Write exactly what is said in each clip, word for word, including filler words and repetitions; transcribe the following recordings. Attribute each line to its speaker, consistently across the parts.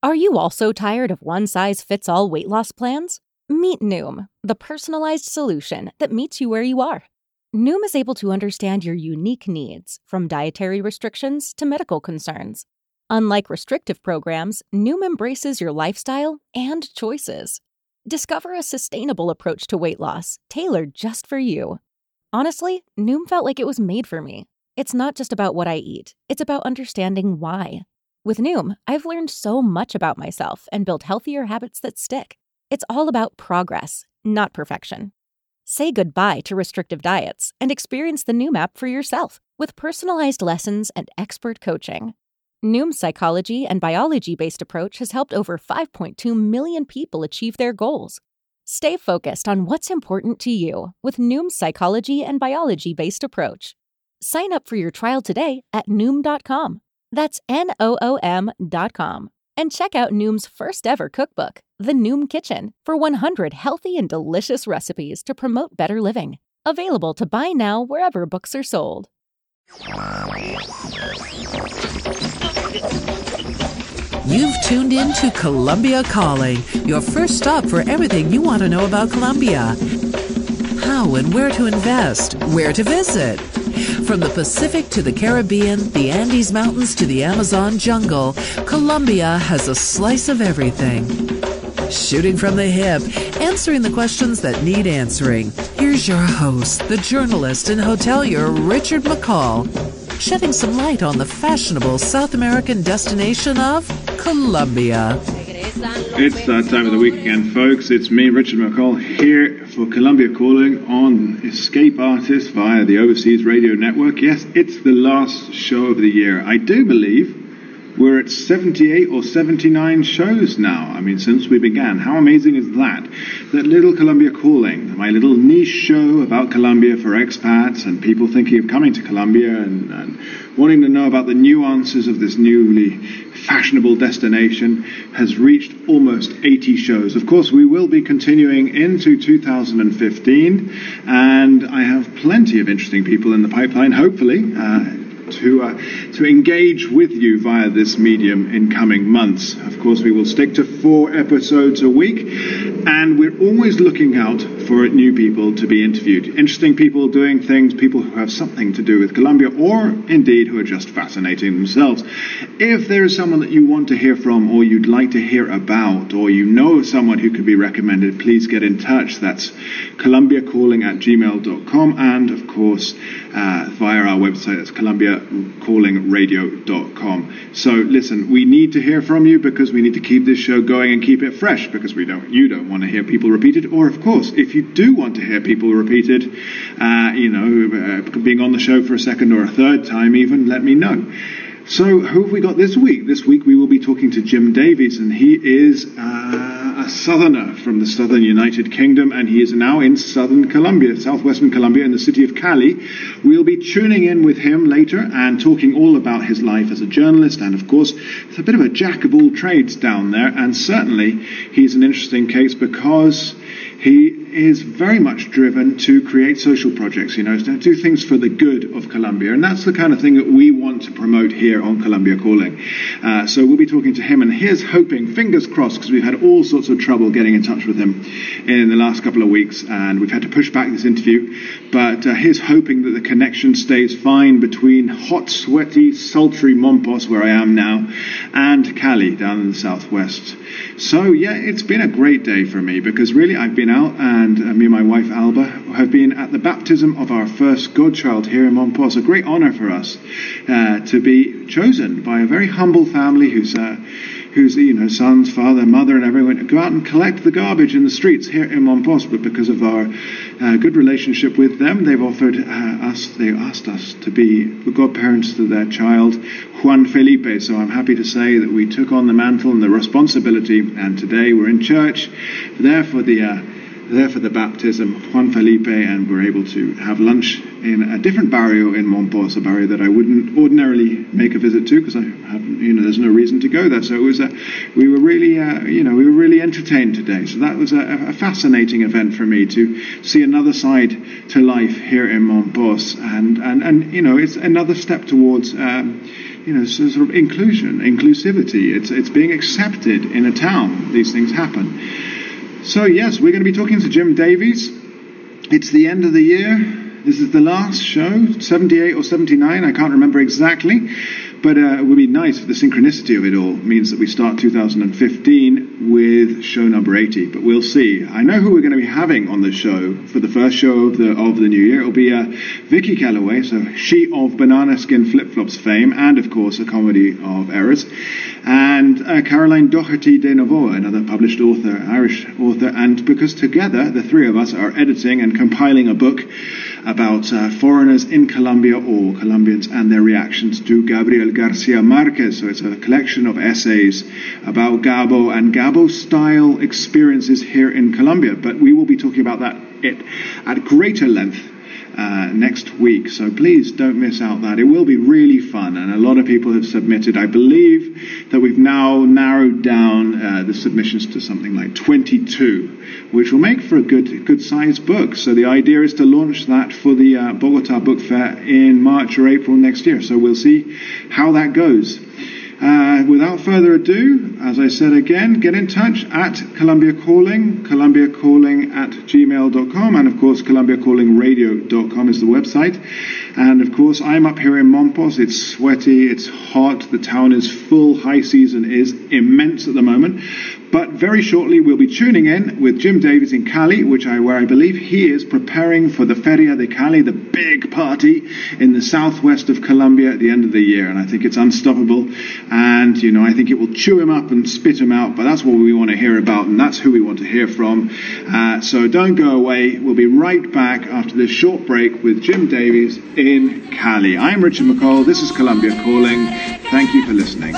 Speaker 1: Are you also tired of one-size-fits-all weight loss plans? Meet Noom, the personalized solution that meets you where you are. Noom is able to understand your unique needs, from dietary restrictions to medical concerns. Unlike restrictive programs, Noom embraces your lifestyle and choices. Discover a sustainable approach to weight loss, tailored just for you. Honestly, Noom felt like it was made for me. It's not just about what I eat, it's about understanding why. With Noom, I've learned so much about myself and built healthier habits that stick. It's all about progress, not perfection. Say goodbye to restrictive diets and experience the Noom app for yourself with personalized lessons and expert coaching. Noom's psychology and biology-based approach has helped over five point two million people achieve their goals. Stay focused on what's important to you with Noom's psychology and biology-based approach. Sign up for your trial today at Noom dot com. That's N O O M dot com. And check out Noom's first ever cookbook, The Noom Kitchen, for one hundred healthy and delicious recipes to promote better living. Available to buy now wherever books are sold.
Speaker 2: You've tuned in to Columbia Calling, your first stop for everything you want to know about Colombia. How and where to invest, where to visit. From the Pacific to the Caribbean, the Andes Mountains to the Amazon jungle, Colombia has a slice of everything. Shooting from the hip, answering the questions that need answering. Here's your host, the journalist and hotelier Richard McCall, shedding some light on the fashionable South American destination of Colombia.
Speaker 3: It's that time of the week again, folks. It's me, Richard McCall, here for Columbia Calling on Escape Artists via the Overseas Radio Network. Yes, it's the last show of the year. I do believe we're at seventy-eight or seventy-nine shows now. I mean, since we began. How amazing is that? That little Columbia Calling, my little niche show about Colombia for expats and people thinking of coming to Colombia and, and wanting to know about the nuances of this newly fashionable destination, has reached almost eighty shows. Of course, we will be continuing into two thousand fifteen, and I have plenty of interesting people in the pipeline, hopefully, uh, to uh, to engage with you via this medium in coming months. Of course, we will stick to four episodes a week, and we're always looking out for new people to be interviewed. Interesting people doing things, people who have something to do with Colombia, or indeed who are just fascinating themselves. If there is someone that you want to hear from, or you'd like to hear about, or you know someone who could be recommended, please get in touch. That's columbia calling at gmail dot com, and of course uh, via our website, that's columbia calling radio dot com. So listen, we need to hear from you because we need to keep this show going and keep it fresh, because we don't, you don't want to hear people repeated. Or of course, if you do want to hear people repeated, uh, you know, uh, being on the show for a second or a third time even, let me know. So who have we got this week? This week we will be talking to Jim Davies, and he is uh, a southerner from the southern United Kingdom, and he is now in southern Colombia, southwestern Colombia, in the city of Cali. We'll be tuning in with him later and talking all about his life as a journalist, and of course, it's a bit of a jack of all trades down there, and certainly he's an interesting case because he is very much driven to create social projects, you know, to do things for the good of Colombia. And that's the kind of thing that we want to promote here on Columbia Calling. Uh, so we'll be talking to him, and here's hoping, fingers crossed, because we've had all sorts of trouble getting in touch with him in the last couple of weeks, and we've had to push back this interview. But uh, here's hoping that the connection stays fine between hot, sweaty, sultry Mompos, where I am now, and Cali down in the southwest. So, yeah, it's been a great day for me, because really I've been out, and uh, me and my wife Alba have been at the baptism of our first godchild here in Mompos. A great honor for us uh, to be chosen by a very humble family who's uh, who's, you know, sons, father, mother, and everyone, to go out and collect the garbage in the streets here in Mompos. But because of our uh, good relationship with them, they've offered uh, us, they asked us to be the godparents to their child, Juan Felipe. So I'm happy to say that we took on the mantle and the responsibility, and today we're in church there for the uh, there for the baptism of Juan Felipe, and we're able to have lunch in a different barrio in Mompos, a barrio that I wouldn't ordinarily make a visit to because I have, you know, there's no reason to go there. So it was a, we were really, uh, you know, we were really entertained today. So that was a, a fascinating event for me to see another side to life here in Mompos, and and and you know, it's another step towards Um, you know, sort of inclusion, inclusivity. It's it's being accepted in a town. These things happen. So yes, we're going to be talking to Jim Davies. It's the end of the year. This is the last show, seventy-eight or seventy-nine. I can't remember exactly. But uh, it would be nice if the synchronicity of it all means that we start two thousand fifteen with show number eighty. But we'll see. I know who we're going to be having on the show for the first show of the of the new year. It'll be uh, Vicky Calloway, so she of Banana Skin Flip Flops fame, and of course A Comedy of Errors, and uh, Caroline Doherty de Novoa, another published author, Irish author. And because together the three of us are editing and compiling a book about uh, foreigners in Colombia or Colombians and their reactions to Gabriel Garcia Marquez. So it's a collection of essays about Gabo and Gabo-style experiences here in Colombia. But we will be talking about that it, at greater length uh, next week. So please don't miss out that. It will be really fun. And a lot of people have submitted. I believe that we've now narrowed down uh, the submissions to something like twenty-two, which will make for a good good sized book. So the idea is to launch that for the uh, Bogota Book Fair in March or April next year. So we'll see how that goes. Uh, without further ado, as I said again, get in touch at Columbia Calling, Columbia Calling at gmail dot com, and of course Columbia Calling Radio dot com is the website. And of course I'm up here in Mompos. It's sweaty, it's hot, the town is full, high season is immense at the moment. But very shortly we'll be tuning in with Jim Davies in Cali, which I where I believe he is preparing for the Feria de Cali, the big party in the southwest of Colombia at the end of the year. And I think it's unstoppable. And, you know, I think it will chew him up and spit him out. But that's what we want to hear about, and that's who we want to hear from. Uh, so don't go away. We'll be right back after this short break with Jim Davies in Cali. I'm Richard McCall. This is Columbia Calling. Thank you for listening.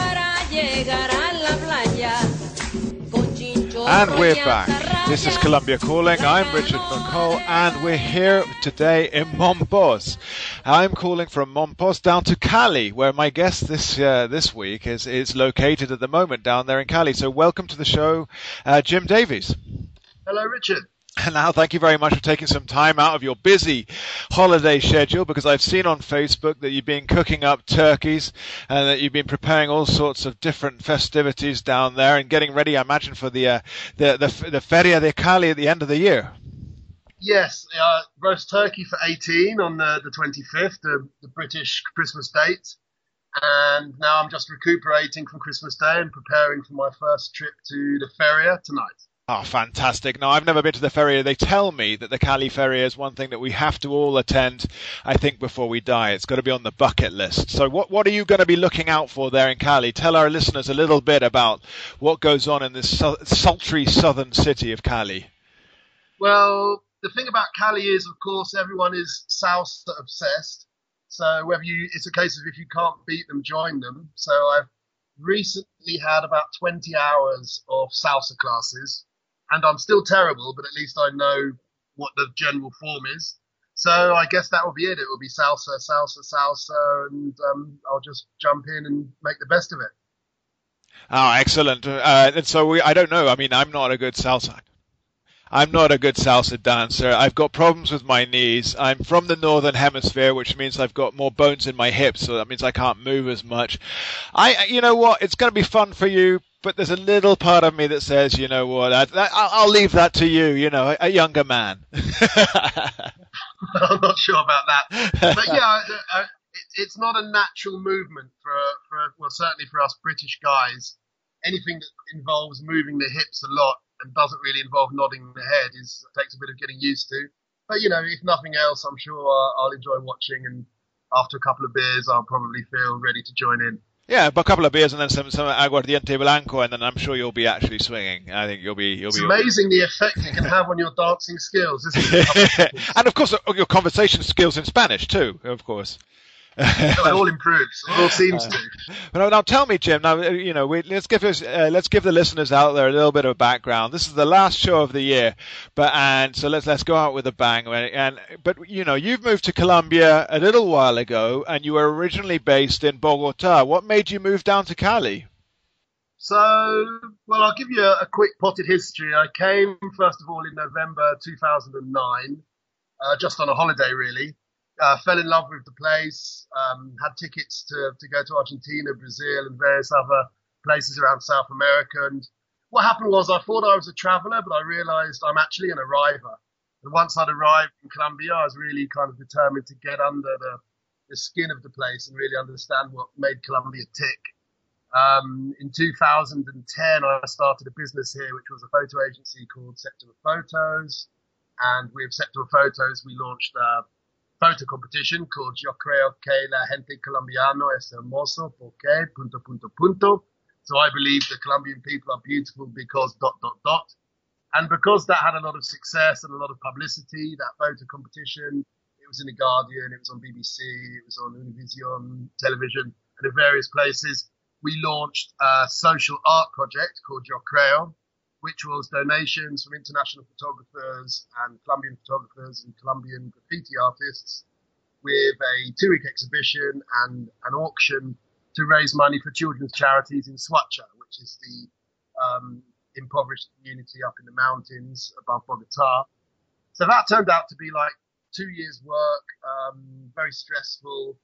Speaker 4: And we're back. This is Columbia Calling. I'm Richard McCall, and we're here today in Mompos. I'm calling from Mompos down to Cali, where my guest this uh, this week is is located at the moment down there in Cali. So welcome to the show, uh, Jim Davies.
Speaker 5: Hello, Richard.
Speaker 4: And now, thank you very much for taking some time out of your busy holiday schedule, because I've seen on Facebook that you've been cooking up turkeys and that you've been preparing all sorts of different festivities down there and getting ready, I imagine, for the uh, the, the the Feria de Cali at the end of the year.
Speaker 5: Yes, uh, roast turkey for eighteen on the, the twenty-fifth, the, the British Christmas date. And now I'm just recuperating from Christmas Day and preparing for my first trip to the Feria tonight.
Speaker 4: Oh, fantastic. Now, I've never been to the Feria. They tell me that the Cali Feria is one thing that we have to all attend, I think, before we die. It's got to be on the bucket list. So what, what are you going to be looking out for there in Cali? Tell our listeners a little bit about what goes on in this su- sultry southern city of Cali.
Speaker 5: Well, the thing about Cali is, of course, everyone is salsa obsessed. So whether you, it's a case of if you can't beat them, join them. So I've recently had about twenty hours of salsa classes. And I'm still terrible, but at least I know what the general form is. So I guess that will be it. It will be salsa, salsa, salsa, and um, I'll just jump in and make the best of it.
Speaker 4: Oh, excellent. Uh, and so we, I don't know. I mean, I'm not a good salsa. I'm not a good salsa dancer. I've got problems with my knees. I'm from the northern hemisphere, which means I've got more bones in my hips, so that means I can't move as much. I, you know what? It's going to be fun for you. But there's a little part of me that says, you know what, I, I, I'll leave that to you, you know, a, a younger man.
Speaker 5: I'm not sure about that. But yeah, uh, it, it's not a natural movement for, for, well, certainly for us British guys. Anything that involves moving the hips a lot and doesn't really involve nodding the head is takes a bit of getting used to. But, you know, if nothing else, I'm sure I'll, I'll enjoy watching. And after a couple of beers, I'll probably feel ready to join in.
Speaker 4: Yeah, but a couple of beers and then some, some aguardiente blanco, and then I'm sure you'll be actually swinging. I think you'll be. You'll
Speaker 5: it's
Speaker 4: be
Speaker 5: amazing the effect it can have on your dancing skills, isn't it?
Speaker 4: And of course, your conversation skills in Spanish too, of course.
Speaker 5: It all improves. It all seems to.
Speaker 4: Now, now, tell me, Jim. Now, you know, we, let's give us, uh, let's give the listeners out there a little bit of background. This is the last show of the year, but and so let's let's go out with a bang. And but you know, you've moved to Colombia a little while ago, and you were originally based in Bogota. What made you move down to Cali?
Speaker 5: So, well, I'll give you a, a quick potted history. I came first of all in November two thousand nine, uh, just on a holiday, really. uh, fell in love with the place, um, had tickets to, to go to Argentina, Brazil, and various other places around South America. And what happened was I thought I was a traveler, but I realized I'm actually an arriver. And once I'd arrived in Colombia, I was really kind of determined to get under the, the skin of the place and really understand what made Colombia tick. Um, in two thousand ten, I started a business here, which was a photo agency called Septima Photos. And with Septima Photos, we launched a photo competition called Yo Creo que la gente colombiano es hermoso porque punto, punto, punto. So I believe the Colombian people are beautiful because dot, dot, dot. And because that had a lot of success and a lot of publicity, that photo competition, it was in The Guardian, it was on B B C, it was on Univision television, and in various places, we launched a social art project called Yo Creo, which was donations from international photographers and Colombian photographers and Colombian graffiti artists with a two-week exhibition and an auction to raise money for children's charities in Suacha, which is the um, impoverished community up in the mountains above Bogota. So that turned out to be like two years work, um, very stressful.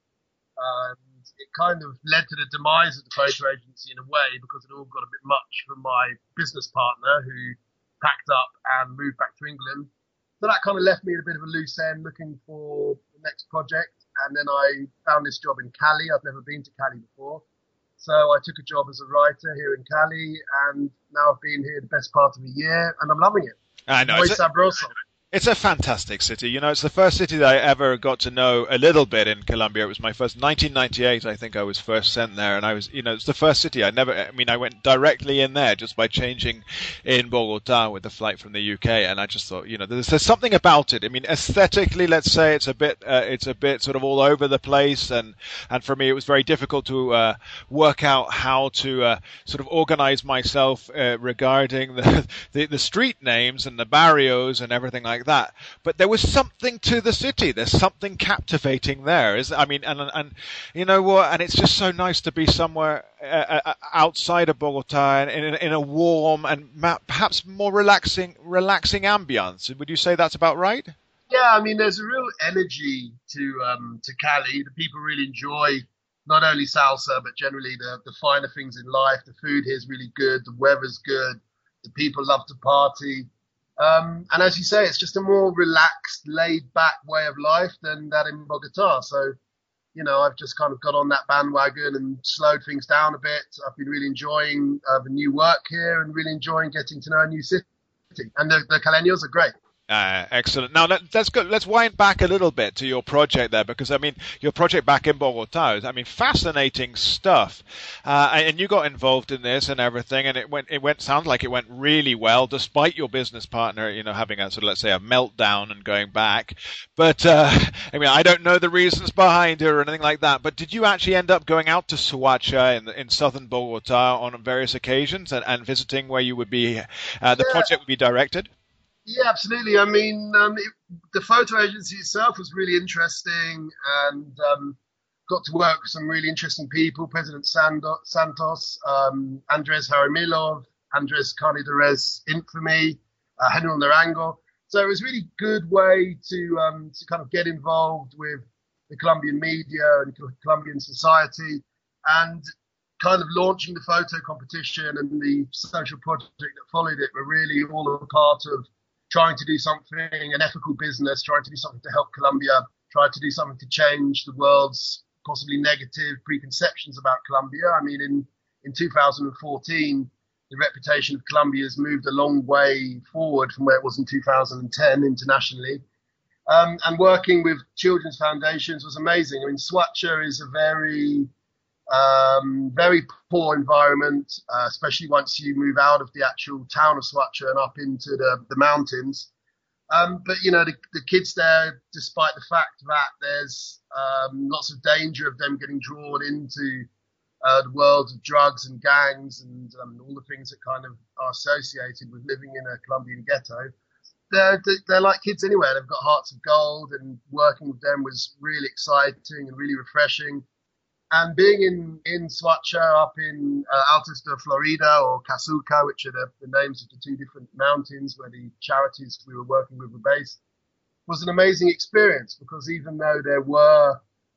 Speaker 5: And it kind of led to the demise of the photo agency in a way because it all got a bit much from my business partner who packed up and moved back to England. So that kind of left me at a bit of a loose end looking for the next project. And then I found this job in Cali. I've never been to Cali before. So I took a job as a writer here in Cali, and now I've been here the best part of a year, and I'm loving it.
Speaker 4: I know.
Speaker 5: Muy
Speaker 4: It's a,
Speaker 5: sabroso.
Speaker 4: it's a fantastic city. You know, it's the first city that I ever got to know a little bit in Colombia. It was my first, nineteen ninety-eight, I think I was first sent there, and I was, you know, it's the first city I never, I mean, I went directly in there just by changing in Bogota with the flight from the U K, and I just thought, you know, there's, there's something about it. I mean, aesthetically, let's say it's a bit, uh, it's a bit sort of all over the place, and, and for me it was very difficult to uh, work out how to uh, sort of organize myself uh, regarding the, the the street names and the barrios and everything like that. But there was something to the city. There's something captivating there. Is I mean, and and you know what? And it's just so nice to be somewhere uh, uh, outside of Bogota in, in, in a warm and ma- perhaps more relaxing relaxing ambience. Would you say that's about right?
Speaker 5: Yeah, I mean, there's a real energy to um, to Cali. The people really enjoy not only salsa, but generally the, the finer things in life. The food here is really good. The weather's good. The people love to party. Um, and as you say, it's just a more relaxed, laid-back way of life than that in Bogota. So, you know, I've just kind of got on that bandwagon and slowed things down a bit. I've been really enjoying uh, the new work here and really enjoying getting to know a new city. And the, the Caleños are great.
Speaker 4: Uh, excellent. Now let, let's go. Let's wind back a little bit to your project there, because I mean, your project back in Bogota is, I mean, fascinating stuff. Uh, and you got involved in this and everything, and it went. It went. Sounds like it went really well, despite your business partner, you know, having a sort of, let's say, a meltdown and going back. But uh, I mean, I don't know the reasons behind it or anything like that. But did you actually end up going out to Suacha in in southern Bogota on various occasions and, and visiting where you would be, uh, the
Speaker 5: Yeah.
Speaker 4: project would be directed?
Speaker 5: Yeah, absolutely. I mean, um, it, the photo agency itself was really interesting and um, got to work with some really interesting people, President Sando- Santos, um, Andres Jaramilov, Andres Carnidares Infamy, uh, General Naranjo. So it was a really good way to um, to kind of get involved with the Colombian media and Colombian society, and kind of launching the photo competition and the social project that followed it were really all a part of trying to do something, an ethical business, trying to do something to help Colombia, trying to do something to change the world's possibly negative preconceptions about Colombia. I mean, in, in two thousand fourteen, the reputation of Colombia has moved a long way forward from where it was in two thousand ten internationally. Um, and working with children's foundations was amazing. I mean, Suacha is a very Um, very poor environment, uh, especially once you move out of the actual town of Suacha and up into the, the mountains. Um, but, you know, the, the kids there, despite the fact that there's um, lots of danger of them getting drawn into uh, the world of drugs and gangs and um, all the things that kind of are associated with living in a Colombian ghetto, they're, they're like kids anywhere. They've got hearts of gold, and working with them was really exciting and really refreshing. And being in, in Suacha, up in uh, Altos de Florida or Casuca, which are the, the names of the two different mountains where the charities we were working with were based, was an amazing experience, because even though there were,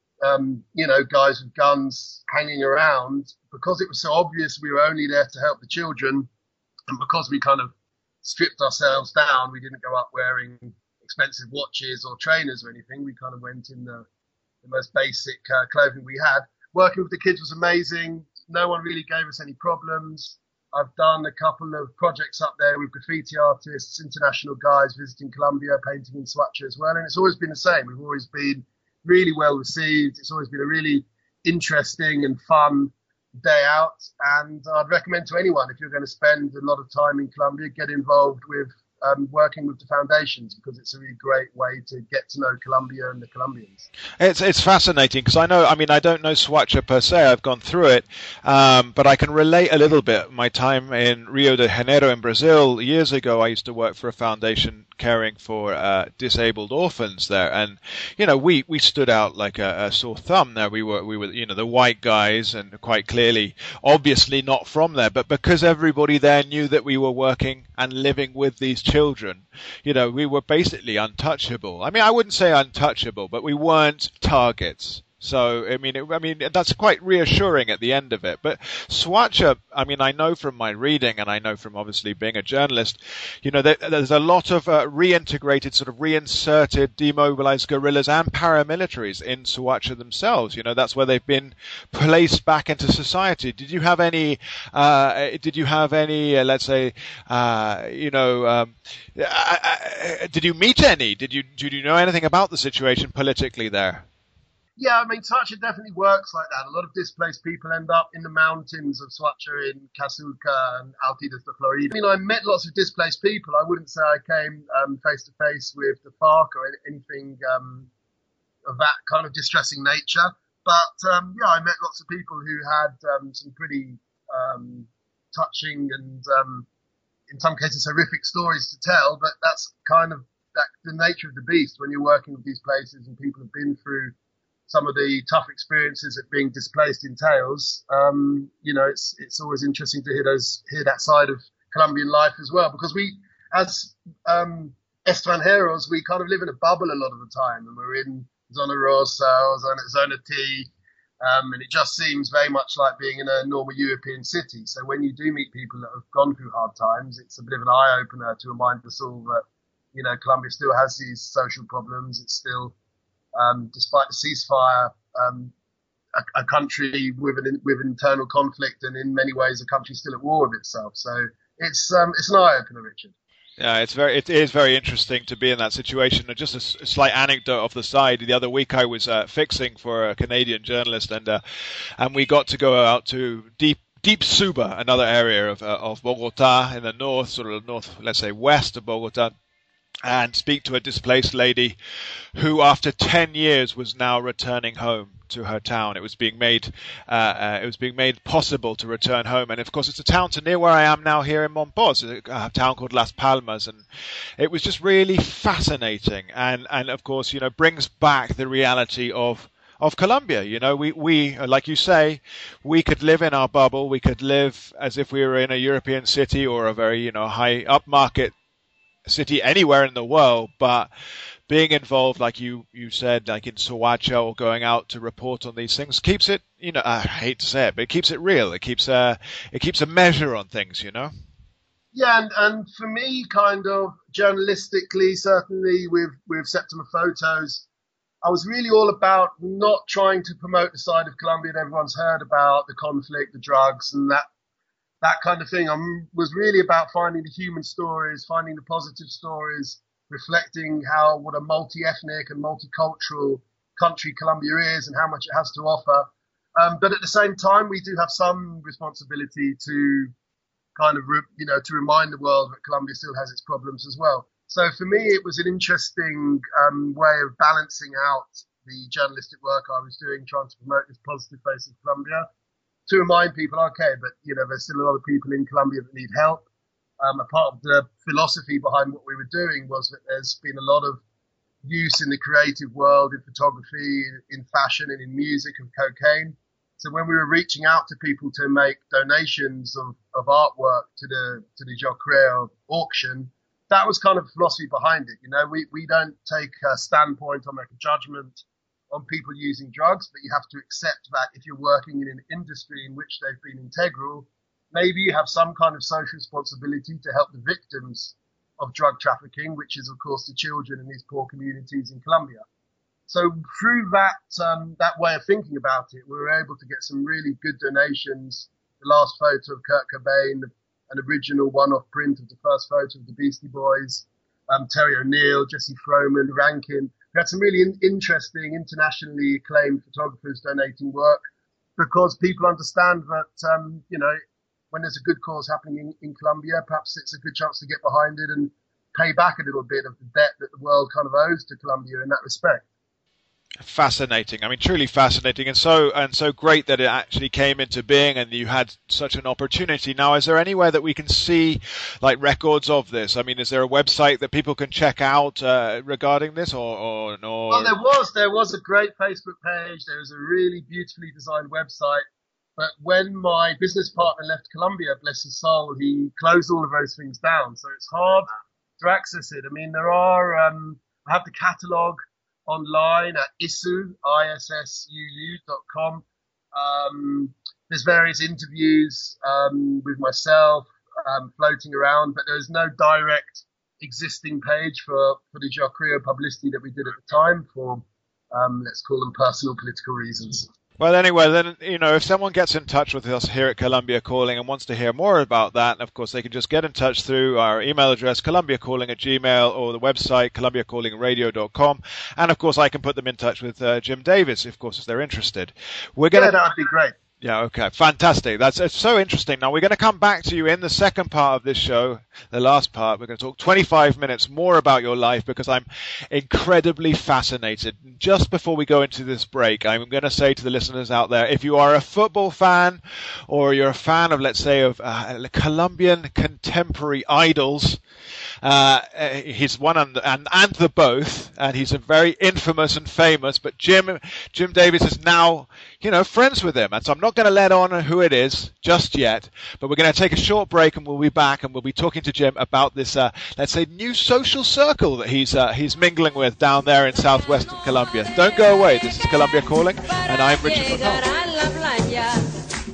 Speaker 5: um, you know, guys with guns hanging around, because it was so obvious we were only there to help the children, and because we kind of stripped ourselves down, we didn't go up wearing expensive watches or trainers or anything. We kind of went in the, the most basic uh, clothing we had. Working with the kids was amazing. No one really gave us any problems. I've done a couple of projects up there with graffiti artists, international guys visiting Colombia, painting in Soacha as well. And it's always been the same. We've always been really well received. It's always been a really interesting and fun day out. And I'd recommend to anyone, if you're going to spend a lot of time in Colombia, get involved with Um, working with the foundations, because it's a really great way to get to know Colombia and the Colombians.
Speaker 4: It's it's fascinating, because I know, I mean, I don't know Soacha per se, I've gone through it, um, but I can relate a little bit. My time in Rio de Janeiro in Brazil, years ago, I used to work for a foundation caring for uh, disabled orphans there, and, you know, we, we stood out like a, a sore thumb there. We were, we were, you know, the white guys, and quite clearly, obviously not from there, but because everybody there knew that we were working and living with these children, you know, we were basically untouchable. I mean, I wouldn't say untouchable, but we weren't targets. So, I mean, it, I mean, that's quite reassuring at the end of it. But Soacha, I mean, I know from my reading, and I know from obviously being a journalist, you know, there, there's a lot of uh, reintegrated, sort of reinserted, demobilized guerrillas and paramilitaries in Soacha themselves. You know, that's where they've been placed back into society. Did you have any, uh, did you have any, uh, let's say, uh, you know, um, uh, uh, did you meet any? Did you, did you know anything about the situation politically there?
Speaker 5: Yeah, I mean, Soacha definitely works like that. A lot of displaced people end up in the mountains of Soacha, in Casulca and Altidas de Florida. I mean, I met lots of displaced people. I wouldn't say I came um, face to face with the FARC or anything um, of that kind of distressing nature. But um, yeah, I met lots of people who had um, some pretty um, touching and, um, in some cases, horrific stories to tell. But that's kind of that, the nature of the beast when you're working with these places and people have been through some of the tough experiences that being displaced entails. Um, you know, it's it's always interesting to hear those hear that side of Colombian life as well, because we, as um, extranjeros, we kind of live in a bubble a lot of the time, and we're in Zona Rosa or Zona, Zona T, um, and it just seems very much like being in a normal European city. So when you do meet people that have gone through hard times, it's a bit of an eye opener to remind us all that, you know, Colombia still has these social problems. It's still Um, despite the ceasefire, um, a, a country with an with internal conflict, and in many ways, a country still at war with itself. So it's um, it's an eye opener, Richard.
Speaker 4: Yeah, it's very it is very interesting to be in that situation. And just a, a slight anecdote off the side: the other week I was uh, fixing for a Canadian journalist, and uh, and we got to go out to deep. Deep Suba, another area of uh, of Bogota in the north, sort of north, let's say west of Bogota, and speak to a displaced lady who, after ten years, was now returning home to her town. It was being made, uh, uh, it was being made possible to return home. And of course, it's a town to near where I am now here in Monpós, a town called Las Palmas. And it was just really fascinating. And, and of course, you know, brings back the reality of, of Colombia. You know, we, we, like you say, we could live in our bubble. We could live as if we were in a European city or a very, you know, high upmarket city anywhere in the world, but being involved, like you, you said, like in Soacha, or going out to report on these things, keeps it, you know, I hate to say it, but it keeps it real. It keeps a, it keeps a measure on things, you know?
Speaker 5: Yeah, and, and for me, kind of journalistically, certainly with, with September Photos, I was really all about not trying to promote the side of Colombia that everyone's heard about, the conflict, the drugs, and that that kind of thing. I was really about finding the human stories, finding the positive stories, reflecting how what a multi-ethnic and multicultural country Colombia is and how much it has to offer. Um, but at the same time, we do have some responsibility to kind of, re- you know, to remind the world that Colombia still has its problems as well. So for me, it was an interesting um, way of balancing out the journalistic work I was doing, trying to promote this positive face of Colombia, to remind people, okay, but, you know, there's still a lot of people in Colombia that need help. Um, a part of the philosophy behind what we were doing was that there's been a lot of use in the creative world, in photography, in fashion, and in music of cocaine. So when we were reaching out to people to make donations of, of artwork to the to the Yo Creo auction, that was kind of the philosophy behind it. You know, we, we don't take a standpoint or make a judgment on people using drugs, but you have to accept that if you're working in an industry in which they've been integral, maybe you have some kind of social responsibility to help the victims of drug trafficking, which is, of course, the children in these poor communities in Colombia. So through that um, that way of thinking about it, we were able to get some really good donations. The last photo of Kurt Cobain, an original one-off print of the first photo of the Beastie Boys, um, Terry O'Neill, Jesse Froman, Rankin. We had some really in- interesting, internationally acclaimed photographers donating work, because people understand that, um, you know, when there's a good cause happening in, in Colombia, perhaps it's a good chance to get behind it and pay back a little bit of the debt that the world kind of owes to Colombia in that respect.
Speaker 4: Fascinating. I mean, truly fascinating, and so and so great that it actually came into being, and you had such an opportunity. Now, is there anywhere that we can see, like, records of this? I mean, is there a website that people can check out uh, regarding this, or, or, or?
Speaker 5: Well, there was there was a great Facebook page. There was a really beautifully designed website. But when my business partner left Colombia, bless his soul, he closed all of those things down. So it's hard to access it. I mean, there are, um, I have the catalogue online at issuu, I S S U U dot com. Um, there's various interviews um, with myself um, floating around, but there's no direct existing page for, for the Yo Creo publicity that we did at the time for, um, let's call them personal political reasons.
Speaker 4: Well, anyway, then, you know, if someone gets in touch with us here at Colombia Calling and wants to hear more about that, of course, they can just get in touch through our email address, columbia calling at gmail, or the website, columbia calling radio dot com. And, of course, I can put them in touch with uh, Jim Davis, of course, if they're interested. We're gonna...
Speaker 5: Yeah, that would be great.
Speaker 4: Yeah, okay. Fantastic. That's it's so interesting. Now, we're going to come back to you in the second part of this show, the last part. We're going to talk twenty-five minutes more about your life, because I'm incredibly fascinated. Just before we go into this break, I'm going to say to the listeners out there, if you are a football fan, or you're a fan of, let's say, of uh, Colombian contemporary idols, uh, he's one and, and, and the both, and he's a very infamous and famous, but Jim, Jim Davis is now, you know, friends with him. And so I'm not going to let on who it is just yet, but we're going to take a short break, and we'll be back, and we'll be talking to Jim about this, uh, let's say, new social circle that he's uh, he's mingling with down there in southwestern Colombia. Don't go away. This is Colombia Calling, and I'm Richard McCall.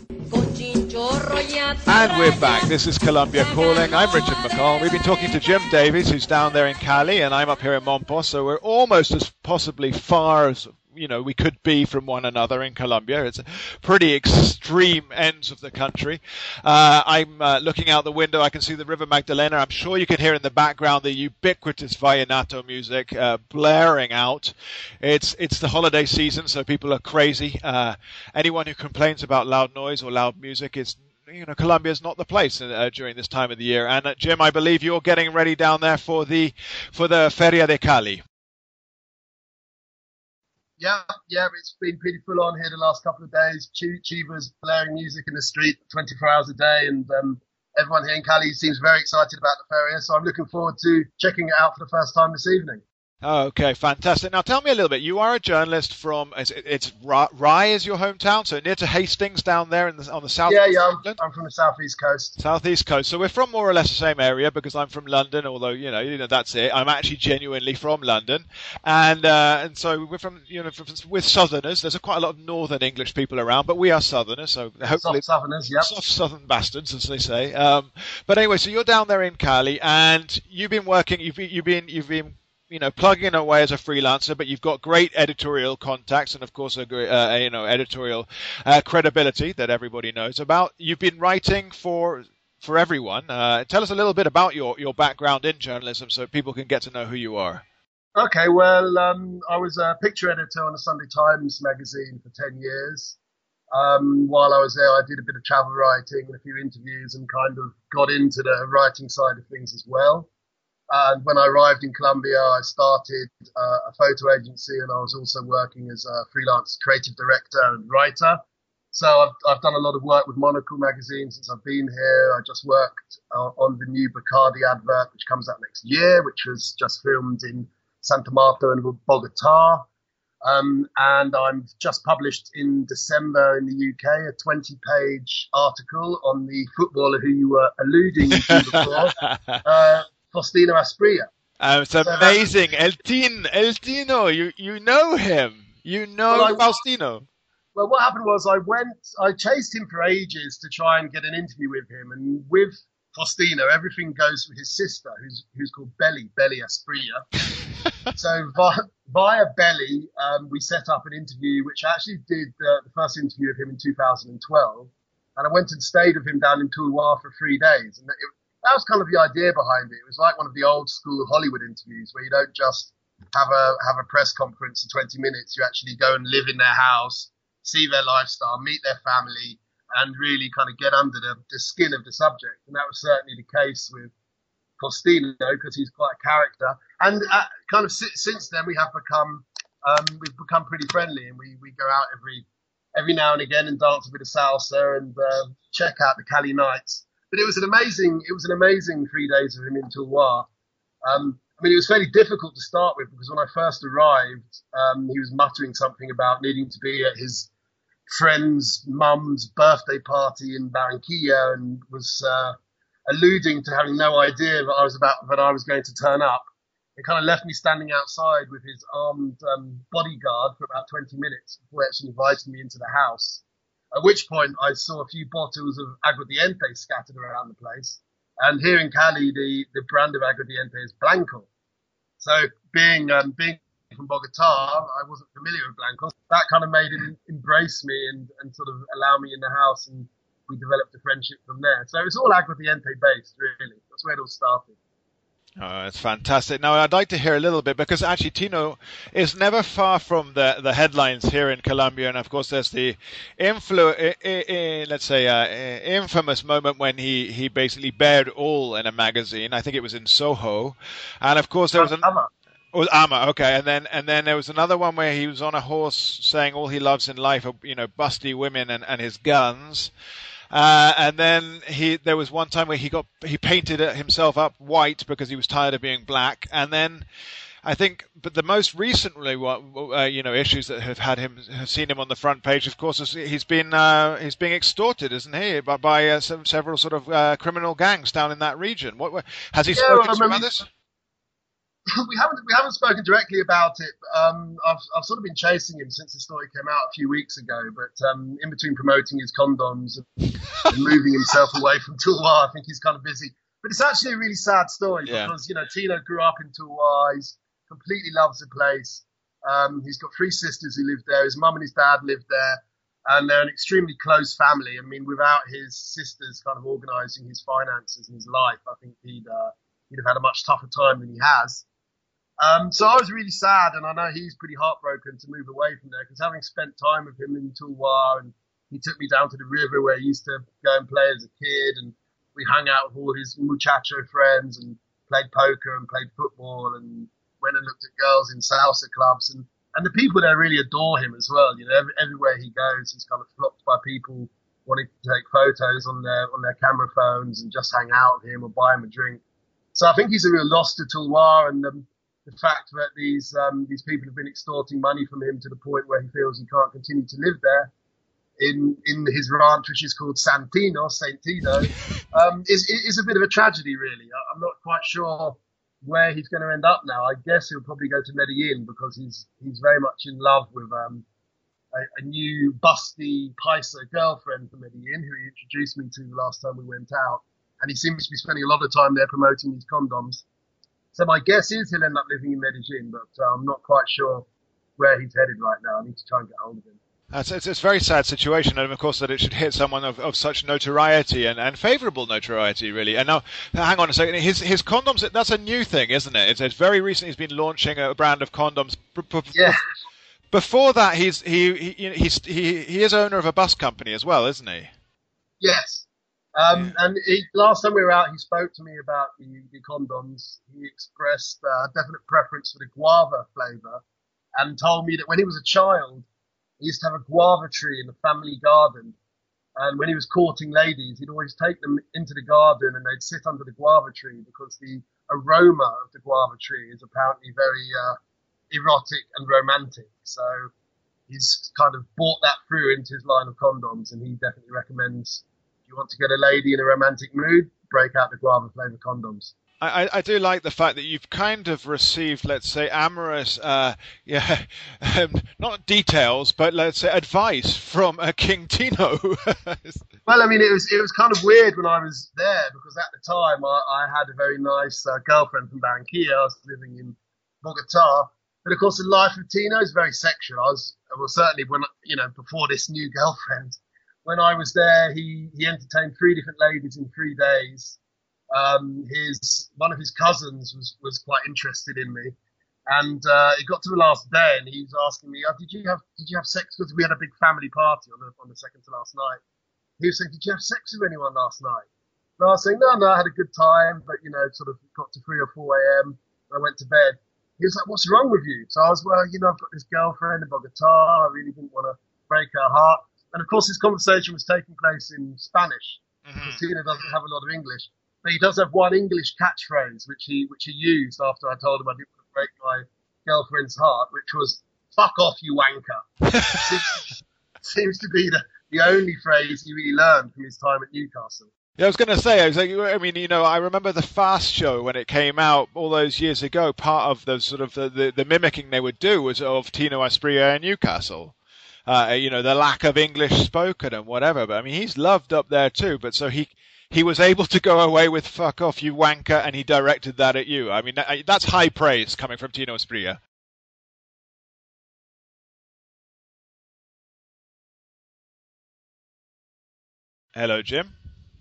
Speaker 4: And we're back. This is Colombia Calling. I'm Richard McCall. We've been talking to Jim Davis, who's down there in Cali, and I'm up here in Monpos, so we're almost as possibly far as, you know, we could be from one another in Colombia. It's pretty extreme ends of the country. Uh, I'm uh, looking out the window. I can see the River Magdalena. I'm sure you can hear in the background the ubiquitous vallenato music uh, blaring out. It's it's the holiday season, so people are crazy. Uh, anyone who complains about loud noise or loud music is, you know, Colombia is not the place uh, during this time of the year. And uh, Jim, I believe you're getting ready down there for the for the Feria de Cali.
Speaker 5: Yeah, yeah, it's been pretty full on here the last couple of days. Ch- Chiva's blaring music in the street twenty-four hours a day, and um, everyone here in Cali seems very excited about the feria, so I'm looking forward to checking it out for the first time this evening.
Speaker 4: Oh, okay, fantastic. Now, tell me a little bit. You are a journalist from, it's, it's Rye is your hometown, so near to Hastings down there in the, on the south.
Speaker 5: Yeah, yeah, I'm, I'm from the southeast coast.
Speaker 4: Southeast coast. So we're from more or less the same area, because I'm from London, although, you know, you know that's it. I'm actually genuinely from London. And uh, and so we're from, you know, from, with Southerners. There's a, quite a lot of Northern English people around, but we are Southerners, so hopefully.
Speaker 5: Soft Southerners, yeah.
Speaker 4: Soft Southern bastards, as they say. Um, but anyway, so you're down there in Cali, and you've been working, you've been, you've been, you've been, you know, plugging away as a freelancer, but you've got great editorial contacts and, of course, a great, uh, you know, editorial uh, credibility that everybody knows about. You've been writing for for everyone. Uh, tell us a little bit about your, your background in journalism so people can get to know who you are.
Speaker 5: Okay, well, um, I was a picture editor on the Sunday Times magazine for ten years. Um, while I was there, I did a bit of travel writing and a few interviews, and kind of got into the writing side of things as well. And when I arrived in Colombia, I started uh, a photo agency, and I was also working as a freelance creative director and writer. So I've, I've done a lot of work with Monocle magazine since I've been here. I just worked uh, on the new Bacardi advert, which comes out next year, which was just filmed in Santa Marta and Bogota. Um, and I'm just published in December in the U K a twenty-page article on the footballer who you were alluding to before. uh, Faustino Asprilla.
Speaker 4: Um, it's
Speaker 5: So
Speaker 4: amazing. El Tin, El Tino, you, you know him. You know
Speaker 5: Well, I-
Speaker 4: Faustino.
Speaker 5: Well, what happened was I went, I chased him for ages to try and get an interview with him. And with Faustino, everything goes through his sister, who's who's called Belly, Belly Asprilla. So via, via Belly, um, we set up an interview, which I actually did uh, the first interview with him in two thousand twelve. And I went and stayed with him down in Tulwa for three days. And it, that was kind of the idea behind it. It was like one of the old school Hollywood interviews where you don't just have a have a press conference for twenty minutes. You actually go and live in their house, see their lifestyle, meet their family, and really kind of get under the, the skin of the subject. And that was certainly the case with Faustino, because he's quite a character. And uh, kind of si- since then, we have become um, we've become pretty friendly, and we, we go out every every now and again and dance a bit of salsa and uh, check out the Cali nights. But it was an amazing it was an amazing three days of him in Tulwa. Um, I mean, it was fairly difficult to start with because when I first arrived, um, he was muttering something about needing to be at his friend's mum's birthday party in Barranquilla, and was uh, alluding to having no idea that I was about that I was going to turn up. It kind of left me standing outside with his armed um, bodyguard for about twenty minutes before he actually invited me into the house. At which point I saw a few bottles of aguardiente scattered around the place. And here in Cali, the, the brand of aguardiente is Blanco. So being um, being from Bogota, I wasn't familiar with Blanco. That kind of made him embrace me and, and sort of allow me in the house, and we developed a friendship from there. So it's all aguardiente based, really. That's where it all started.
Speaker 4: Oh, it's fantastic. Now, I'd like to hear a little bit, because actually Tino is never far from the, the headlines here in Colombia. And of course, there's the influ- I, I, let's say, uh, infamous moment when he, he basically bared all in a magazine. I think it was in Soho. And of course, there was an...
Speaker 5: Ama.
Speaker 4: Oh, Ama, okay, and then and then there was another one where he was on a horse saying all he loves in life are, you know, busty women and, and his guns. Uh, and then he, there was one time where he got, he painted himself up white because he was tired of being black. And then I think, but the most recently, uh, you know, issues that have had him, have seen him on the front page, of course, is he's been, uh, he's being extorted, isn't he, by, by uh, some, several sort of uh, criminal gangs down in that region. What, what has he
Speaker 5: Yeah,
Speaker 4: spoken
Speaker 5: well,
Speaker 4: to
Speaker 5: I mean,
Speaker 4: others?
Speaker 5: we haven't we haven't spoken directly about it. Um, I've I've sort of been chasing him since the story came out a few weeks ago. But um, in between promoting his condoms and, and moving himself away from Tulwa, I think he's kind of busy. But it's actually a really sad story
Speaker 4: Yeah.
Speaker 5: because you know Tino grew up in Tulwa. He's completely loves the place. Um, he's got three sisters who live there. His mum and his dad lived there, and they're an extremely close family. I mean, without his sisters kind of organising his finances and his life, I think he'd uh, he'd have had a much tougher time than he has. Um, so I was really sad, and I know he's pretty heartbroken to move away from there, because having spent time with him in Tulwa, and he took me down to the river where he used to go and play as a kid, and we hung out with all his muchacho friends and played poker and played football and went and looked at girls in salsa clubs, and, and the people there really adore him as well. You know, every, everywhere he goes, he's kind of flocked by people wanting to take photos on their on their camera phones and just hang out with him or buy him a drink. So I think he's a real loss to Tulwa, and um, the fact that these um, these people have been extorting money from him to the point where he feels he can't continue to live there in in his ranch, which is called Santino, Saint Tino, um, is is a bit of a tragedy, really. I'm not quite sure where he's going to end up now. I guess he'll probably go to Medellin because he's he's very much in love with um, a, a new busty Paisa girlfriend from Medellin who he introduced me to the last time we went out, and he seems to be spending a lot of time there promoting these condoms. So my guess is he'll end up living in Medellin, but uh, I'm not quite sure where he's headed right now. I need to try and get hold of him.
Speaker 4: It's, it's, it's a very sad situation, and of course that it should hit someone of, of such notoriety and, and favourable notoriety, really. And now, hang on a second, his his condoms, that's a new thing, isn't it? It's, it's very recent he's been launching a brand of condoms.
Speaker 5: Yeah.
Speaker 4: Before that, he's he, he he's he he is owner of a bus company as well, isn't he?
Speaker 5: Yes. Um,
Speaker 4: Yeah.
Speaker 5: And he, last time we were out, he spoke to me about the, the condoms. He expressed uh, a definite preference for the guava flavour and told me that when he was a child, he used to have a guava tree in the family garden. And when he was courting ladies, he'd always take them into the garden and they'd sit under the guava tree because the aroma of the guava tree is apparently very uh, erotic and romantic. So he's kind of brought that through into his line of condoms, and he definitely recommends, if you want to get a lady in a romantic mood, break out the guava flavour condoms.
Speaker 4: I, I do like the fact that you've kind of received, let's say, amorous, uh, yeah, um, not details, but let's say advice from uh, King Tino.
Speaker 5: Well, I mean, it was it was kind of weird when I was there because at the time I, I had a very nice uh, girlfriend from Barranquilla. I was living in Bogota, but of course, the life of Tino is very sexual. I was well, certainly when you know before this new girlfriend, when I was there, he he entertained three different ladies in three days. Um, his one of his cousins was, was quite interested in me, and uh, it got to the last day, and he was asking me, oh, "Did you have did you have sex?" Because we had a big family party on the on the second to last night. He was saying, "Did you have sex with anyone last night?" And I was saying, "No, no, I had a good time, but you know, sort of got to three or four a.m. I went to bed." He was like, "What's wrong with you?" So I was, "Well, you know, I've got this girlfriend in Bogota. I really didn't want to break her heart." And of course, this conversation was taking place in Spanish because mm-hmm. Tino doesn't have a lot of English. But he does have one English catchphrase, which he which he used after I told him I didn't want to break my girlfriend's heart, which was "fuck off, you wanker." seems, seems to be the, the only phrase he really learned from his time at Newcastle.
Speaker 4: Yeah, I was going to say, I was like, I mean, you know, I remember the Fast Show when it came out all those years ago. Part of the sort of the, the, the mimicking they would do was of Tino Asprilla in Newcastle. Uh, you know, the lack of English spoken and whatever. But I mean, he's loved up there too. But so he. He was able to go away with "fuck off, you wanker," and he directed that at you. I mean, that's high praise coming from Tino Asprilla. Hello, Jim.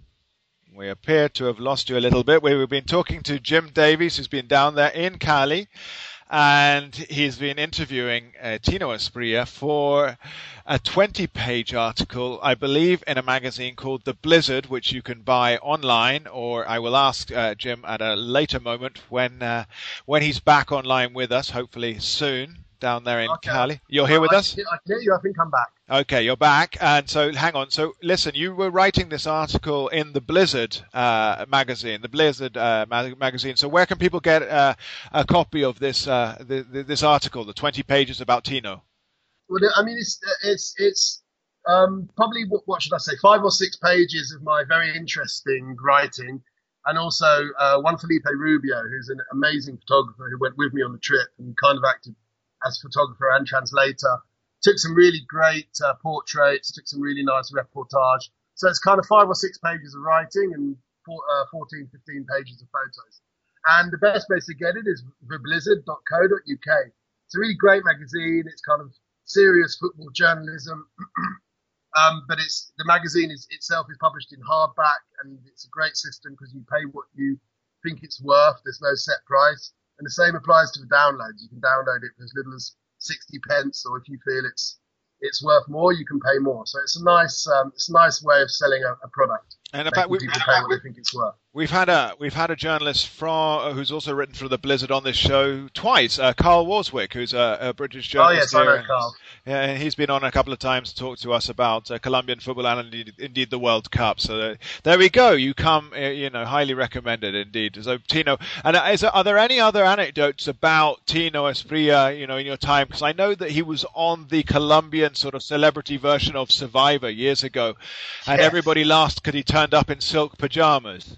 Speaker 4: We appear to have lost you a little bit. We've been talking to Jim Davies, who's been down there in Cali, and he's been interviewing uh, Tino Asprilla for a twenty-page article, I believe, in a magazine called The Blizzard, which you can buy online, or I will ask uh, Jim at a later moment when uh, when he's back online with us, hopefully soon, down there in okay. Cali. You're here with
Speaker 5: I,
Speaker 4: us?
Speaker 5: I can hear you. I think I'm back.
Speaker 4: Okay, you're back. And so, hang on. So, listen, you were writing this article in the Blizzard uh, magazine, the Blizzard uh, ma- magazine. So, where can people get uh, a copy of this uh, the, the, this article, the twenty pages about Tino?
Speaker 5: Well, I mean, it's it's it's um, probably what, what should I say, five or six pages of my very interesting writing, and also uh, Juan Felipe Rubio, who's an amazing photographer who went with me on the trip and kind of acted as photographer and translator. Took some really great uh, portraits, took some really nice reportage. So it's kind of five or six pages of writing and four, uh, fourteen, fifteen pages of photos. And the best place to get it is the blizzard dot co dot U K. It's a really great magazine. It's kind of serious football journalism. um, but it's the magazine is, itself is published in hardback, and it's a great system because you pay what you think it's worth. There's no set price. And the same applies to the downloads. You can download it for as little as sixty pence, or if you feel it's it's worth more, you can pay more. So it's a nice um, it's a nice way of selling a, a product.
Speaker 4: And in fact, we,
Speaker 5: people pay what they think it's worth.
Speaker 4: We've had a we've had a journalist from uh, who's also written for the Blizzard on this show twice. Uh, Carl Warswick, who's a, a British journalist.
Speaker 5: Oh yes,
Speaker 4: here.
Speaker 5: I know Carl.
Speaker 4: Yeah, he's been on a couple of times to talk to us about uh, Colombian football and indeed, indeed the World Cup. So uh, there we go. You come, uh, you know, highly recommended indeed. So Tino, and uh, is there, are there any other anecdotes about Tino Asprilla, you know, in your time? Because I know that he was on the Colombian sort of celebrity version of Survivor years ago, and yes. everybody laughed because he turned up in silk pajamas.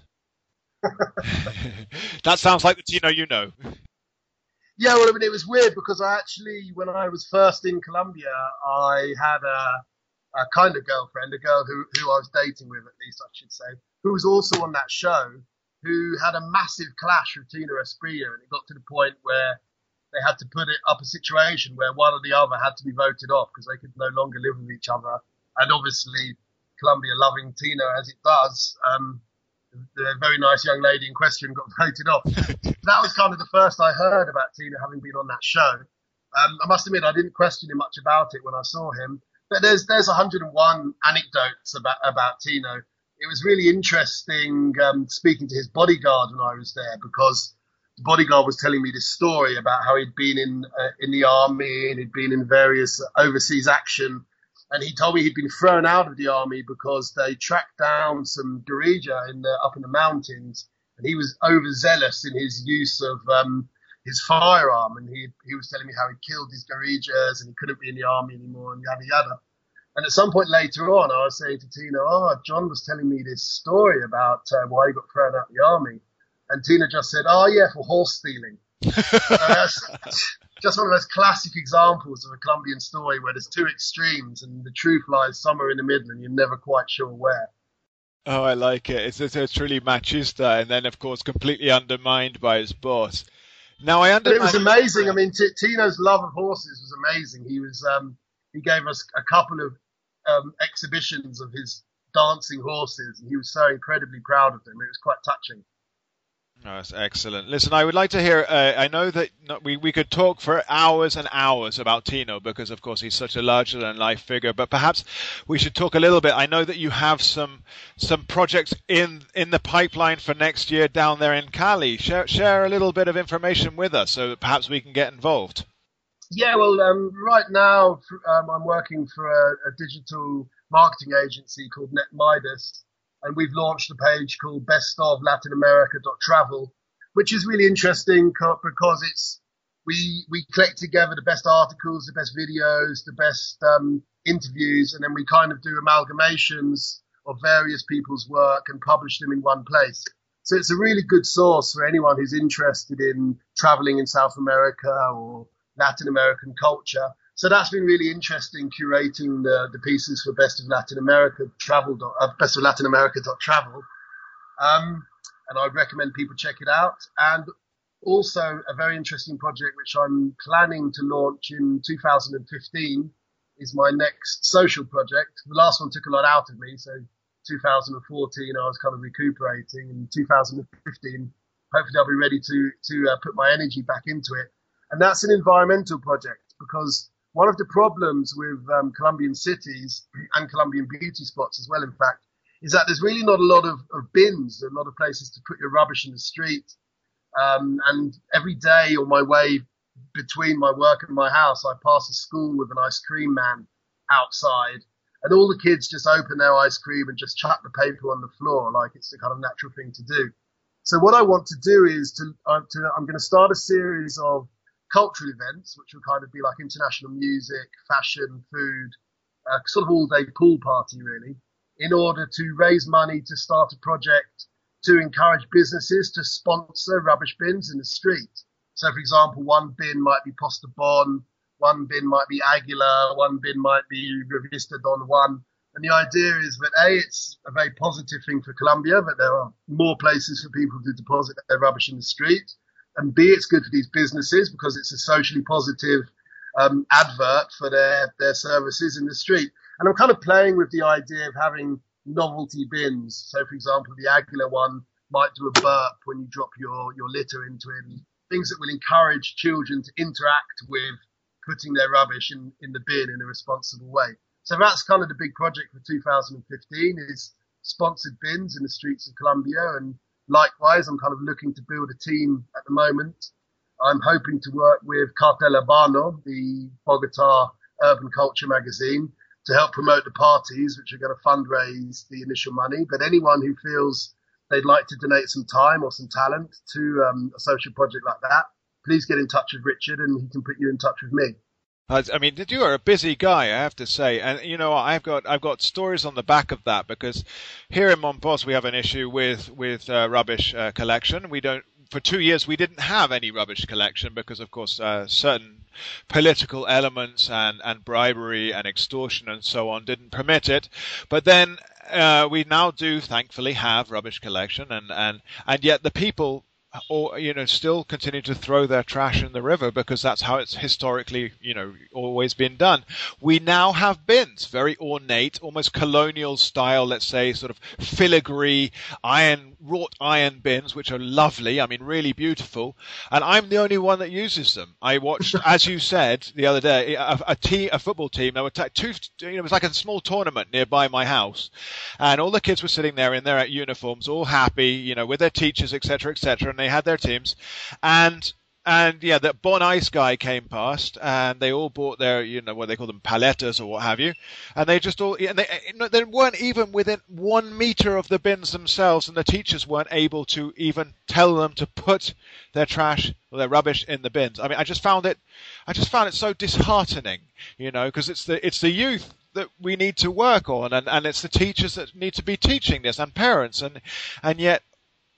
Speaker 4: That sounds like the Tino you know.
Speaker 5: Yeah, well, I mean, it was weird because I actually, when I was first in Colombia, I had a, a kind of girlfriend, a girl who, who I was dating with, at least I should say, who was also on that show, who had a massive clash with Tino Asprilla, and it got to the point where they had to put it up a situation where one or the other had to be voted off because they could no longer live with each other. And obviously, Colombia loving Tino as it does, um, the very nice young lady in question got voted off. That was kind of the first I heard about Tino having been on that show. Um, I must admit, I didn't question him much about it when I saw him. But there's there's one hundred and one anecdotes about, about Tino. It was really interesting um, speaking to his bodyguard when I was there, because the bodyguard was telling me this story about how he'd been in uh, in the army and he'd been in various overseas action. And he told me he'd been thrown out of the army because they tracked down some guerrilla in the, up in the mountains, and he was overzealous in his use of um, his firearm. And he he was telling me how he killed his guerrillas and he couldn't be in the army anymore and yada yada. And at some point later on, I was saying to Tino, "Oh, John was telling me this story about uh, why he got thrown out of the army." And Tina just said, oh, yeah, for horse stealing. So that's just one of those classic examples of a Colombian story where there's two extremes and the truth lies somewhere in the middle and you're never quite sure where.
Speaker 4: Oh, I like it. It's, it's, it's really machista, and then, of course, completely undermined by his boss. Now, I understand.
Speaker 5: It was amazing. I mean, T- Tino's love of horses was amazing. He was um, he gave us a couple of um, exhibitions of his dancing horses, and he was so incredibly proud of them. It was quite touching.
Speaker 4: Oh, that's excellent. Listen, I would like to hear, uh, I know that we, we could talk for hours and hours about Tino because, of course, he's such a larger-than-life figure, but perhaps we should talk a little bit. I know that you have some some projects in in the pipeline for next year down there in Cali. Share, share a little bit of information with us so that perhaps we can get involved.
Speaker 5: Yeah, well, um, right now um, I'm working for a, a digital marketing agency called NetMidas. And we've launched a page called best of latin america dot travel, which is really interesting because it's we we collect together the best articles, the best videos, the best um, interviews, and then we kind of do amalgamations of various people's work and publish them in one place. So it's a really good source for anyone who's interested in traveling in South America or Latin American culture. So that's been really interesting, curating the, the pieces for Best of Latin America Travel, uh, Best of Latin America dot travel. Um, and I recommend people check it out. And also a very interesting project, which I'm planning to launch in two thousand fifteen, is my next social project. The last one took a lot out of me. So two thousand fourteen, I was kind of recuperating. In two thousand fifteen, hopefully I'll be ready to, to uh, put my energy back into it. And that's an environmental project because one of the problems with um, Colombian cities and Colombian beauty spots as well, in fact, is that there's really not a lot of, of bins, a lot of places to put your rubbish in the street. Um, and every day on my way between my work and my house, I pass a school with an ice cream man outside. And all the kids just open their ice cream and just chuck the paper on the floor like it's the kind of natural thing to do. So what I want to do is to, uh, to I'm going to start a series of cultural events, which will kind of be like international music, fashion, food, uh, sort of all-day pool party, really, in order to raise money to start a project to encourage businesses to sponsor rubbish bins in the street. So, for example, one bin might be Posta Bon, one bin might be Aguila, one bin might be Revista Don Juan. And the idea is that, A, it's a very positive thing for Colombia, that there are more places for people to deposit their rubbish in the street. And B, it's good for these businesses because it's a socially positive um, advert for their, their services in the street. And I'm kind of playing with the idea of having novelty bins. So, for example, the Aguila one might do a burp when you drop your, your litter into it, and things that will encourage children to interact with putting their rubbish in, in the bin in a responsible way. So that's kind of the big project for two thousand fifteen is sponsored bins in the streets of Colombia. And likewise, I'm kind of looking to build a team at the moment. I'm hoping to work with Cartel Urbano, the Bogota urban culture magazine, to help promote the parties, which are going to fundraise the initial money. But anyone who feels they'd like to donate some time or some talent to um, a social project like that, please get in touch with Richard and he can put you in touch with me.
Speaker 4: I mean, you are a busy guy, I have to say, and you know, I've got I've got stories on the back of that because here in Monpós we have an issue with with uh, rubbish uh, collection. We don't. For two years we didn't have any rubbish collection because, of course, uh, certain political elements and and bribery and extortion and so on didn't permit it. But then uh, we now do, thankfully, have rubbish collection, and and and yet the people, or you know, still continue to throw their trash in the river because that's how it's historically, you know, always been done. We now have bins, very ornate, almost colonial style, let's say, sort of filigree iron, wrought iron bins, which are lovely. I mean, really beautiful. And I'm the only one that uses them. I watched, as you said the other day, a, a team, a football team. There were t- two. You know, it was like a small tournament nearby my house, and all the kids were sitting there in their uniforms, all happy, you know, with their teachers, et cetera, et cetera. And they had their teams, and and yeah, that Bon Ice guy came past, and they all bought their, you know, what they call them, paletas or what have you, and they just all, and they, they weren't even within one meter of the bins themselves, and the teachers weren't able to even tell them to put their trash or their rubbish in the bins. I mean, I just found it, I just found it so disheartening, you know, because it's the it's the youth that we need to work on, and and it's the teachers that need to be teaching this, and parents, and and yet,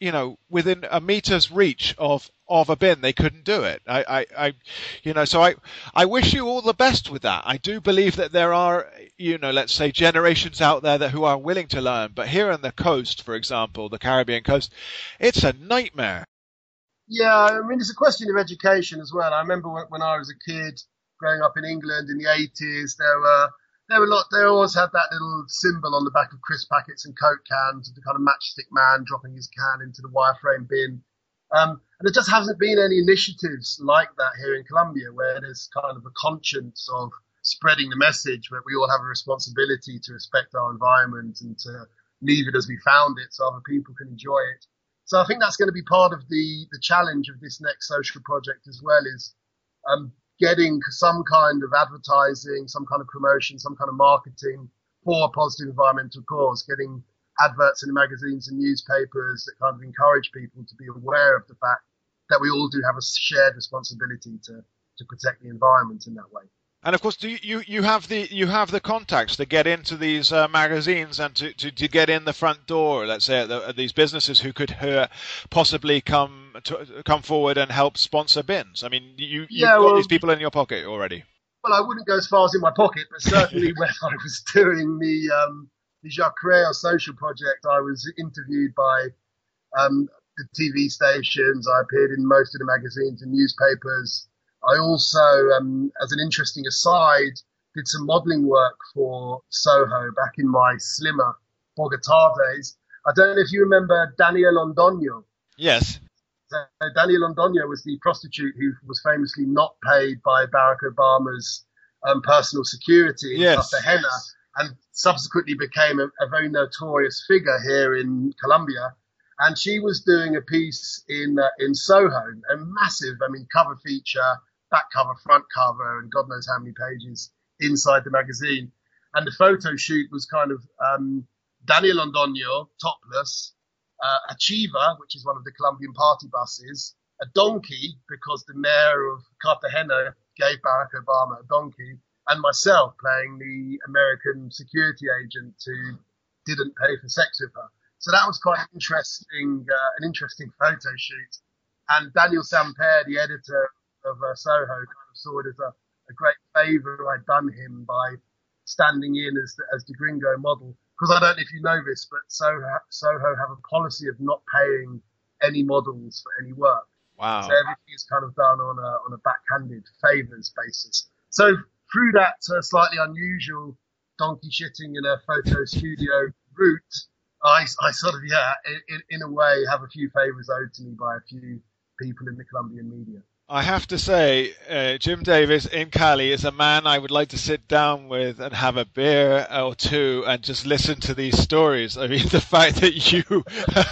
Speaker 4: you know, within a meter's reach of of a bin, they couldn't do it. I, I, I, you know, so I, I wish you all the best with that. I do believe that there are, you know, let's say generations out there that who are willing to learn. But here on the coast, for example, the Caribbean coast, it's a nightmare.
Speaker 5: Yeah, I mean, it's a question of education as well. I remember when, when I was a kid growing up in England in the eighties, there were there were a lot. They always had that little symbol on the back of crisp packets and Coke cans, the kind of matchstick man dropping his can into the wireframe bin. Um, and there just hasn't been any initiatives like that here in Colombia, where there's kind of a conscience of spreading the message that we all have a responsibility to respect our environment and to leave it as we found it so other people can enjoy it. So I think that's going to be part of the, the challenge of this next social project as well, is um, getting some kind of advertising, some kind of promotion, some kind of marketing for a positive environmental cause, getting adverts in the magazines and newspapers that kind of encourage people to be aware of the fact that we all do have a shared responsibility to, to protect the environment in that way.
Speaker 4: And of course, do you, you, you have the you have the contacts to get into these uh, magazines and to, to, to get in the front door. Let's say at, the, at these businesses who could uh, possibly come to, come forward and help sponsor bins. I mean, you you've
Speaker 5: yeah,
Speaker 4: got
Speaker 5: well,
Speaker 4: these people in your pocket already.
Speaker 5: Well, I wouldn't go as far as in my pocket, but certainly when I was doing the um, the Jacques Créault social project, I was interviewed by um, the T V stations. I appeared in most of the magazines and newspapers. I also, um, as an interesting aside, did some modelling work for Soho back in my slimmer Bogota days. I don't know if you remember Daniel Londoño.
Speaker 4: Yes.
Speaker 5: So Daniel Londoño was the prostitute who was famously not paid by Barack Obama's um, personal security in
Speaker 4: yes.
Speaker 5: Cartagena, and subsequently became a, a very notorious figure here in Colombia. And she was doing a piece in uh, in Soho, a massive, I mean, cover feature, back cover, front cover, and God knows how many pages inside the magazine. And the photo shoot was kind of um, Daniel Londoño, topless, uh, a Chiva, which is one of the Colombian party buses, a donkey, because the mayor of Cartagena gave Barack Obama a donkey, and myself playing the American security agent who didn't pay for sex with her. So that was quite interesting, uh, an interesting photo shoot. And Daniel Samper, the editor of uh, Soho, kind of saw it as a, a great favour I'd done him by standing in as the, as the gringo model. Because I don't know if you know this, but Soho, Soho have a policy of not paying any models for any work.
Speaker 4: Wow.
Speaker 5: So everything is kind of done on a on a backhanded favours basis. So through that uh, slightly unusual donkey shitting in a photo studio route, I, I sort of, yeah, in, in a way have a few favours owed to me by a few people in the Colombian media.
Speaker 4: I have to say, uh, Jim Davis in Cali is a man I would like to sit down with and have a beer or two and just listen to these stories. I mean, the fact that you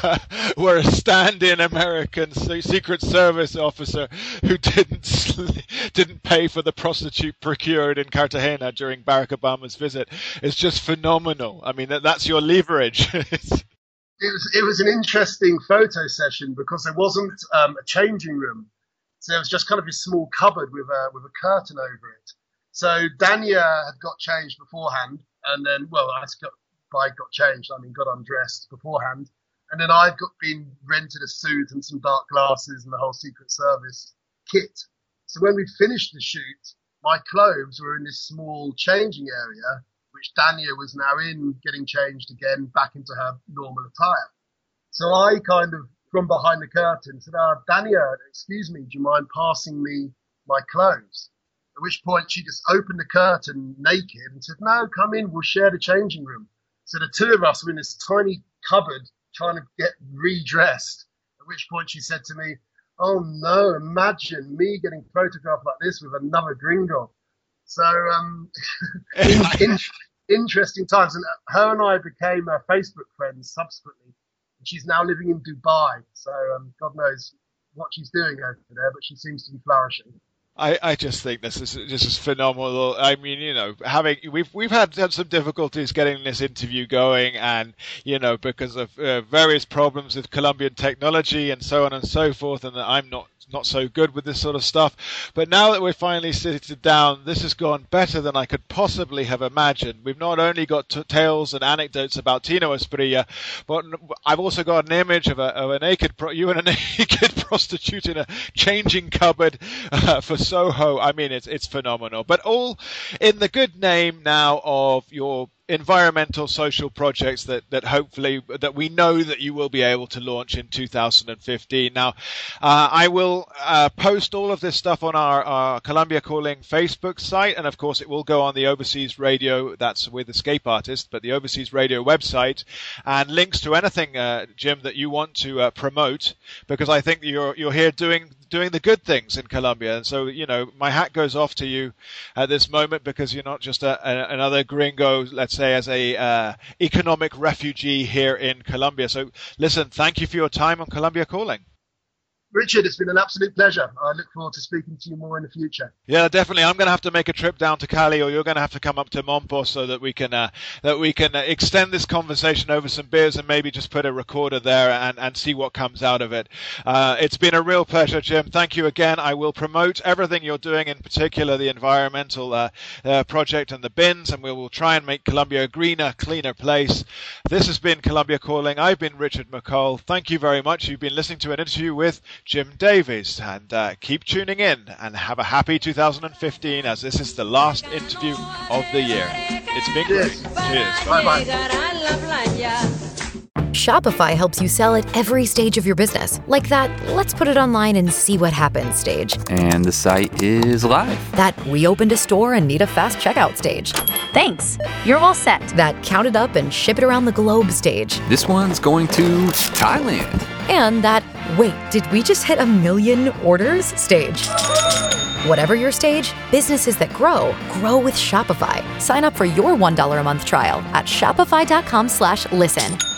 Speaker 4: were a stand-in American Secret Service officer who didn't didn't pay for the prostitute procured in Cartagena during Barack Obama's visit is just phenomenal. I mean, that, that's your leverage. It
Speaker 5: was it was an interesting photo session because there wasn't um, a changing room. So it was just kind of a small cupboard with a with a curtain over it. So Dania had got changed beforehand, and then, well, I got by got changed, I mean got undressed beforehand, and then I'd got been rented a suit and some dark glasses and the whole Secret Service kit. So when we'd finished the shoot, my clothes were in this small changing area, which Dania was now in, getting changed again back into her normal attire. So I kind of, from behind the curtain, said, "Ah, oh, Dania, excuse me, do you mind passing me my clothes?" At which point she just opened the curtain naked and said, "No, come in, we'll share the changing room." So the two of us were in this tiny cupboard trying to get redressed. At which point she said to me, "Oh no, imagine me getting photographed like this with another gringo." So, um, in, in, interesting times. And her and I became uh, Facebook friends subsequently. She's now living in Dubai, so um, God knows what she's doing over there, but she seems to be flourishing.
Speaker 4: I, I just think this is this is phenomenal. I mean, you know, having we've we've had, had some difficulties getting this interview going, and you know, because of uh, various problems with Colombian technology and so on and so forth, and I'm not not so good with this sort of stuff. But now that we're finally seated down, this has gone better than I could possibly have imagined. We've not only got t- tales and anecdotes about Tino Asprilla, but I've also got an image of a, of a naked pro- you and a naked prostitute in a changing cupboard uh, for Soho. I mean, it's it's phenomenal. But all in the good name now of your environmental social projects that, that hopefully that we know that you will be able to launch in two thousand fifteen. Now, uh, I will uh, post all of this stuff on our, our Colombia Calling Facebook site, and of course it will go on the Overseas Radio, that's with Escape Artist, but the Overseas Radio website, and links to anything, uh, Jim, that you want to uh, promote, because I think you're you're here doing doing the good things in Colombia. And so, you know, my hat goes off to you at this moment, because you're not just a, a, another gringo, let's say, as a uh, economic refugee here in Colombia. So listen, thank you for your time on Colombia Calling.
Speaker 5: Richard, it's been an absolute pleasure. I look forward to speaking to you more in the future.
Speaker 4: Yeah, definitely. I'm going to have to make a trip down to Cali, or you're going to have to come up to Mompo, so that we can uh, that we can uh, extend this conversation over some beers and maybe just put a recorder there and, and see what comes out of it. Uh, it's been a real pleasure, Jim. Thank you again. I will promote everything you're doing, in particular the environmental uh, uh, project and the bins, and we will try and make Colombia a greener, cleaner place. This has been Colombia Calling. I've been Richard McColl. Thank you very much. You've been listening to an interview with Jim Davies, and uh, keep tuning in and have a happy two thousand fifteen, as this is the last interview of the year. It's been great. Cheers.
Speaker 5: Bye bye.
Speaker 6: Shopify helps you sell at every stage of your business. Like that, let's put it online and see what happens stage.
Speaker 7: And the site is live.
Speaker 6: That we opened a store and need a fast checkout stage.
Speaker 8: Thanks. You're all set.
Speaker 6: That count it up and ship it around the globe stage.
Speaker 7: This one's going to Thailand.
Speaker 6: And that, wait, did we just hit a million orders stage? Whatever your stage, businesses that grow, grow with Shopify. Sign up for your one dollar a month trial at shopify.com slash listen.